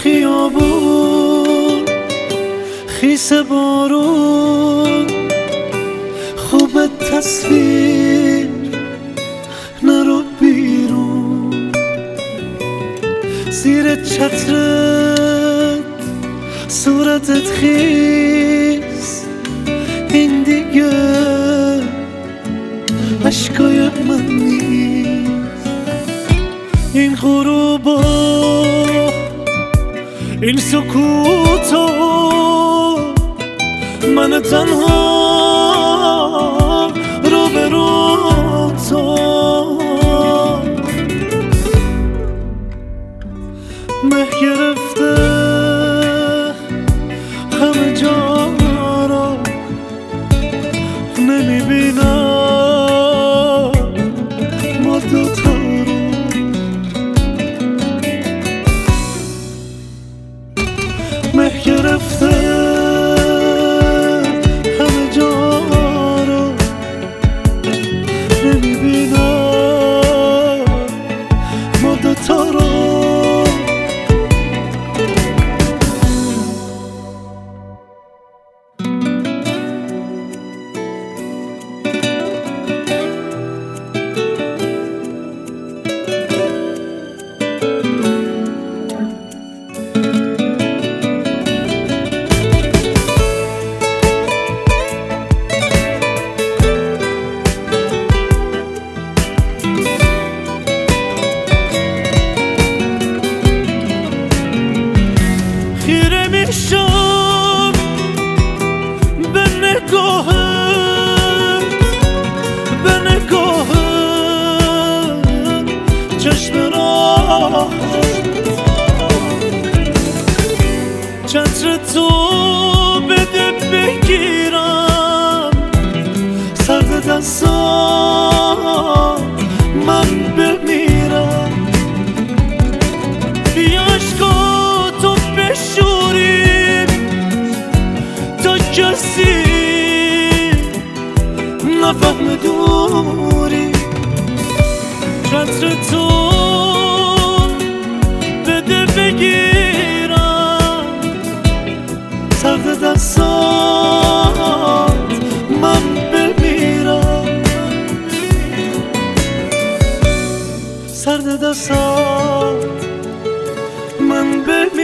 خیابون خیس بارون خوب تصویر نرو بیرون زیر چترت صورتت خیس این دیگه عشقای من نیست این غروبا این سکوتو من تنها رو به رو تو مه گرفته همه جا رو نمیبینم ما دوتا رو مه گرفته همه جا رو نمیبینم ما دوتا رو خیره میشم به نگاهت چشم راحت چتر تو بده بگیرم سرد دستان من بمیرم بیا عشقاتو بشوریم تا کسی نفهم دوری چتر تو بده بگیرم سرد دستات من بمیرم سرد دستات من بمیرم